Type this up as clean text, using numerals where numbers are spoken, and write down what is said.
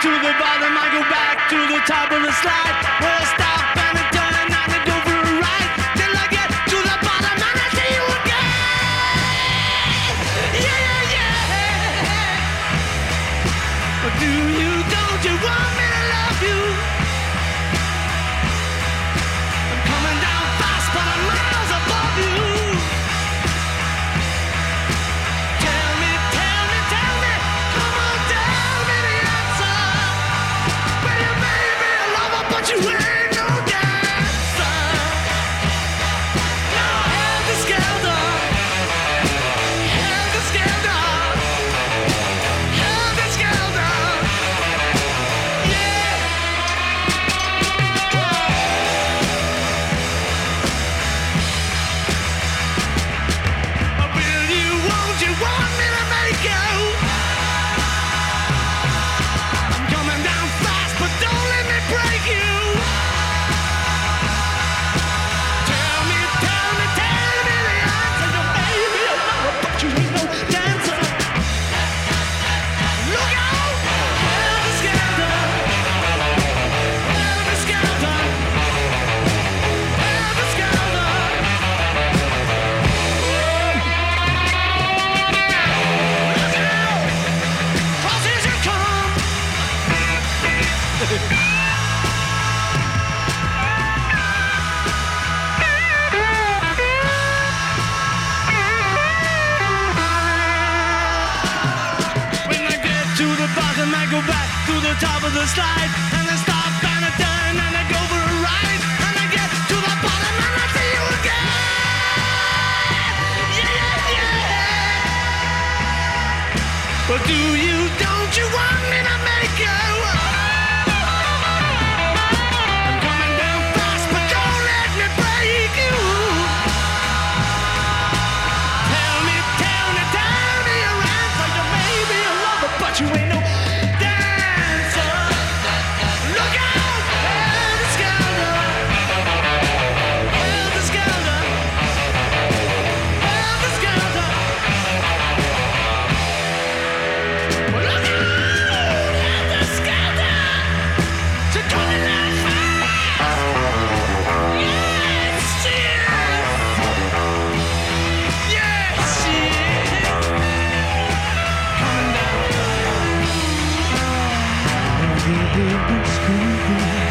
to the bottom, I go back to the top of the slide. Where I stop and I turn and I go for a ride. Till I get to the bottom and I see you again. Yeah, yeah, yeah. But do you, don't you want me to love you? I'm coming down fast, but I'm miles above you. Tell me, come on, tell me the answer. Well, you may be a lover, but you ain't no dancer. No, helter skelter, helter skelter, helter skelter. Yeah. Will you, won't you want me to make you? I'm coming down fast, but don't let me break you. Tell me the answer. You may be a lover, but you ain't no dancer. Look out! Helter skelter, helter skelter, helter skelter. Look out! Crosses you come. When I get to the bottom, I go back to the top of the slide. And I stop and I turn and I go for a ride. And I get to the bottom and I see you again. Yeah, yeah, yeah. But do you, don't you want me to make you? I'm coming down fast, but don't let me break you. Tell me your answer. You may be a lover, but you ain't no dancer. Look out, helter skelter, helter skelter, helter skelter. Well, look out, helter skelter. You're coming down fast. Yes, she is. Yes, she is. Coming down.